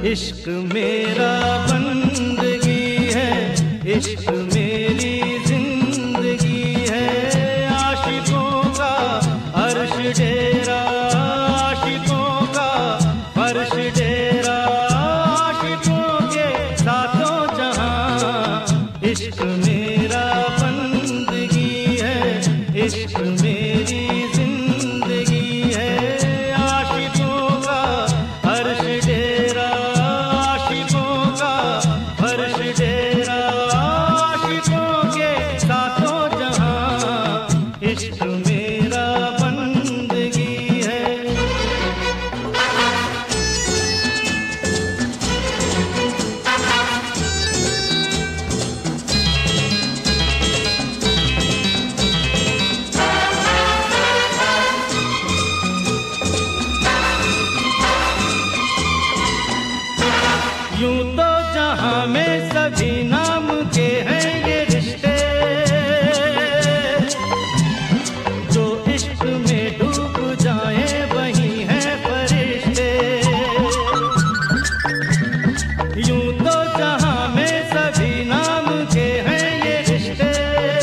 इश्क मेरा बंदगी है, इश्क मेरी जिंदगी है। आशिकों का अर्श डेरा, आशिकों का फर्श डेरा, आशिकों के सातों जहां। इश्क मेरा बंदगी है, इश्क मेरी जिंदगी है। आशिकों का अर्श डेरा, आशिकों का फर्श डेरा, आशिकों के सातों जहां। इश्क मेरा बंदगी है। यूं तो जहां में सभी नाम के हैं ये रिश्ते, जो इश्क में डूब जाए वही हैं फरिश्ते। यूं तो जहां में सभी नाम के हैं ये रिश्ते,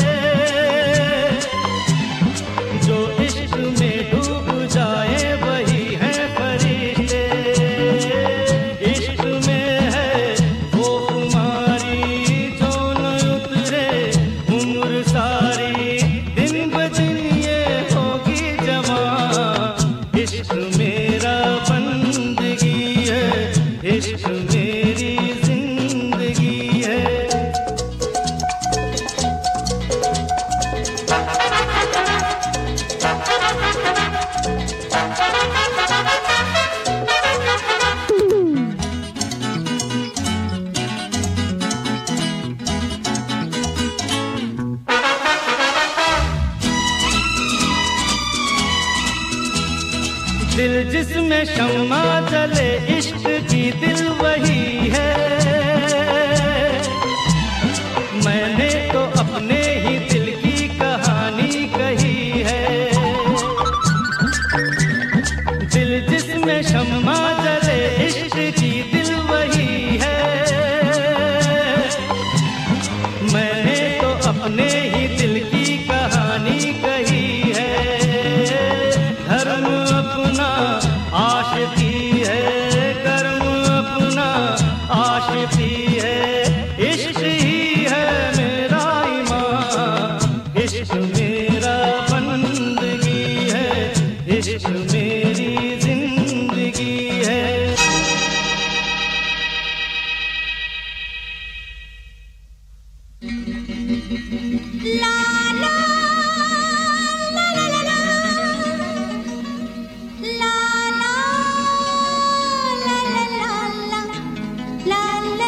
जो इश्क में डूब जाए वही हैं फरिश्ते। इश्क में है वो कुमारी जो न उतरे उम्र सारी, दिन ब दिन ये होगी जवां। इश्क मेरा बंदगी है, इश्क मेरी जिंदगी है। दिल जिसमें शम्मा जले इश्क की दिल वही है। मैंने तो अपने ही दिल की कहानी कही है। दिल जिसमें शम्मा जले इश्क की दिल वही है। मैंने तो अपने ही दिल की कहानी कही है। धर्म अपना आशिकी है, कर्म अपना आशिकी है। इश्क ही है मेरा ईमान, इश्क मेरा बंदगी है, इश्क मेरी जिंदगी है। ला ला ला ला ला ला ला ला ला ला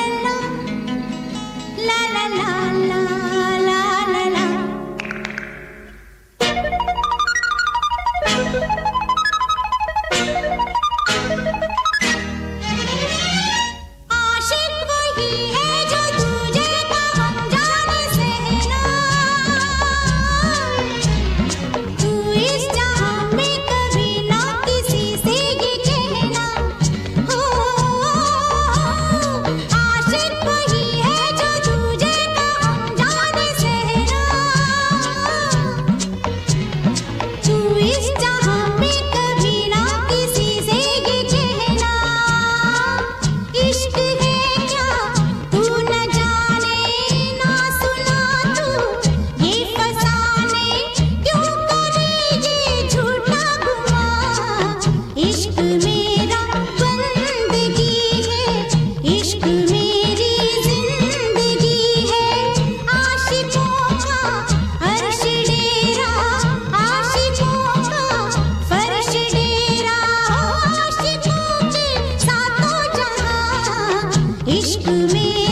आशिक वही है जो तुझे का हम जाने सहना। तू इस जहां में कभी ना किसी से ये कहना। हो आशिक वही है जो तुझे का हम जाने सहना। तू इस जहां में कभी ना किसी से ये कहना। इश्क है क्या तू न जाने ना सुना तू ये फसाने क्यों करे ये झूठा गुमान। इश्क मेरा बंदगी है, इश्क मेरी जिंदगी है। आशिकों का अर्श डेरा, आशिकों का फर्श डेरा, आशिकों के सातों जहां। इश्क में